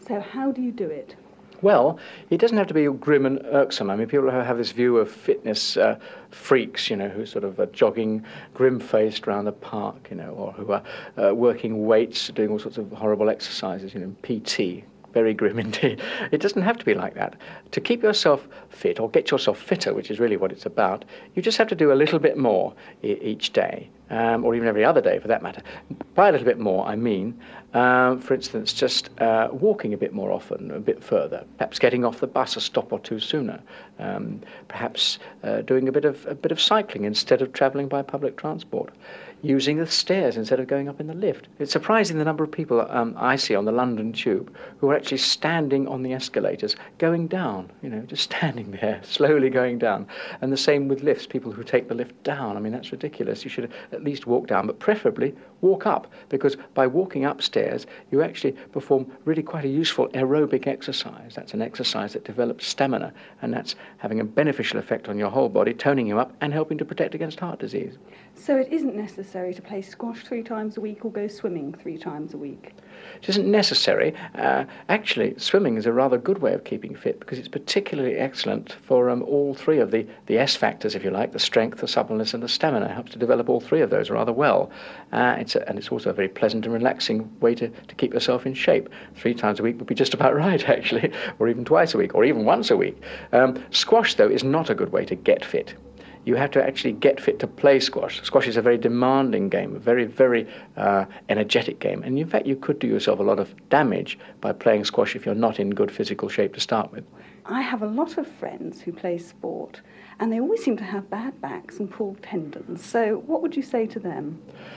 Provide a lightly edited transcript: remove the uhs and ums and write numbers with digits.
So how do you do it? Well, it doesn't have to be grim and irksome. I mean, people have this view of fitness freaks, who sort of are jogging grim-faced around the park, or who are working weights, doing all sorts of horrible exercises, PT. Very grim indeed. It doesn't have to be like that. To keep yourself fit or get yourself fitter, which is really what it's about, you just have to do a little bit more each day, or even every other day for that matter. By a little bit more, I mean, for instance, just walking a bit more often, a bit further, perhaps getting off the bus a stop or two sooner, perhaps doing a bit of cycling instead of travelling by public transport, using the stairs instead of going up in the lift. It's surprising the number of people I see on the London Tube who are actually standing on the escalators, going down, just standing there, slowly going down. And the same with lifts, people who take the lift down. I mean, that's ridiculous. You should at least walk down, but preferably walk up, because by walking upstairs, you actually perform really quite a useful aerobic exercise. That's an exercise that develops stamina, and that's having a beneficial effect on your whole body, toning you up and helping to protect against heart disease. So it isn't necessary to play squash 3 times a week or go swimming 3 times a week? It isn't necessary. Actually, swimming is a rather good way of keeping fit because it's particularly excellent for all three of the S factors, if you like, the strength, the suppleness and the stamina. It helps to develop all three of those rather well. And it's also a very pleasant and relaxing way to keep yourself in shape. 3 times a week would be just about right, actually, or even twice a week, or even once a week. Squash, though, is not a good way to get fit. You have to actually get fit to play squash. Squash is a very demanding game, a very, very energetic game. And in fact, you could do yourself a lot of damage by playing squash if you're not in good physical shape to start with. I have a lot of friends who play sport, and they always seem to have bad backs and pulled tendons. So what would you say to them?